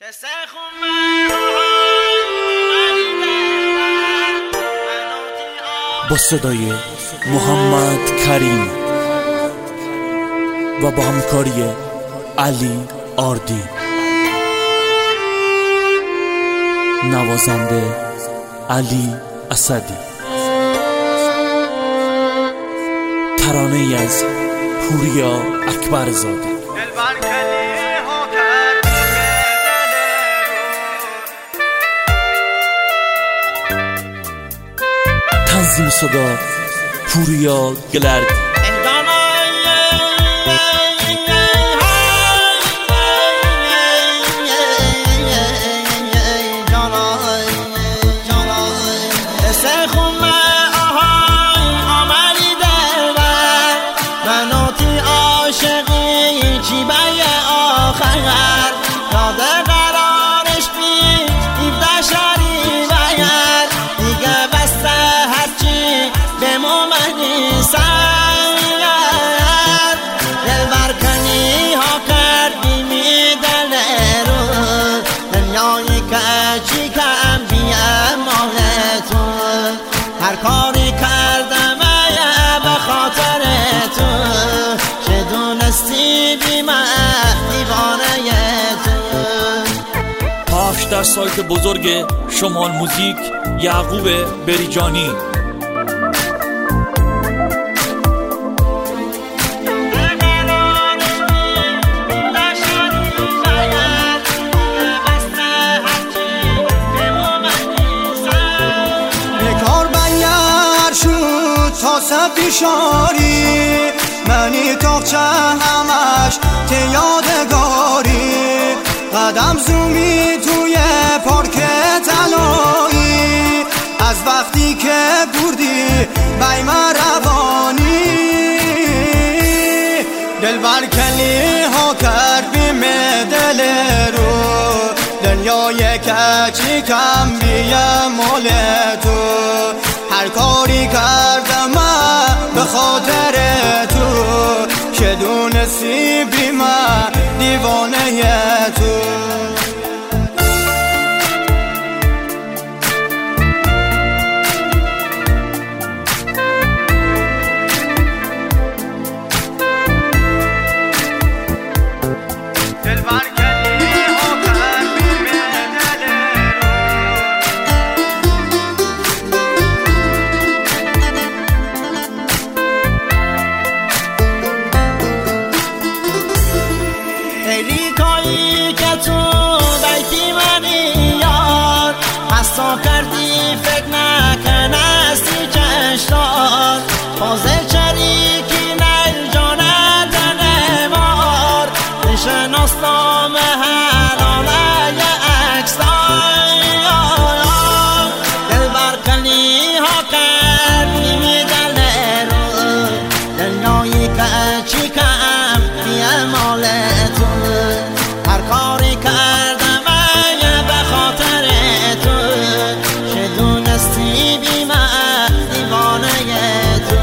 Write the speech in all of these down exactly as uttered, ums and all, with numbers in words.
با صدای محمد کریم و با همکاری علی آردی، نوازنده علی اسدی، ترانه از پوریا اکبرزاده. تنظیم صدا پوریا گلرد. هر کاری کردم به خاطر تو، چه دونستی بی من دیوانه تو. پخش در سایت بزرگ شمال موزیک یعقوب بریجانی. پیشاری منی تاقچه همش ته یادگاری، قدم زومی توی پارک طلایی، از وقتی که بردی بیم روانی، دل برکلی ها کرد بیم دل رو، دنیای کچی کم بیم مال تو. هر کاری کردم به خاطر تو، که دونستی بی من دیوانه تو. حسا کردی فکر نکنستی چشتار، بازه چریکی نیل جانه دنوار، نشناستام حلاله اکستان. دل برکنی ها کردی می دل رو، دنیایی کچی کم بیه مال تو. هر کاری کردم به خاطر تو، چه دونستی بی من دیوانه تو.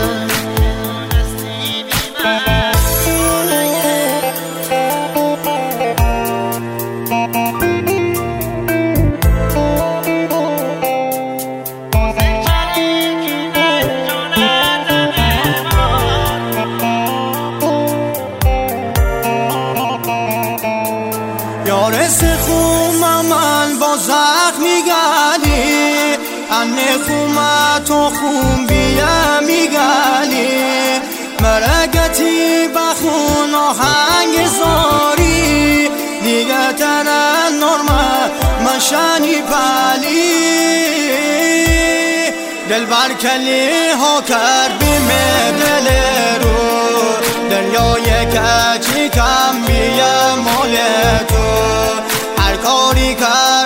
یار سخوم من با زخمی گلی، انه خوم تو خون بیا میگلی، مرگتی بخون آهنگ زاری، دیگه تنن نرمه مشانی پلی، دل برکلی ها کرد بیم دل رو، دنیای کچی کم بیا مال تو. هر کاری کرد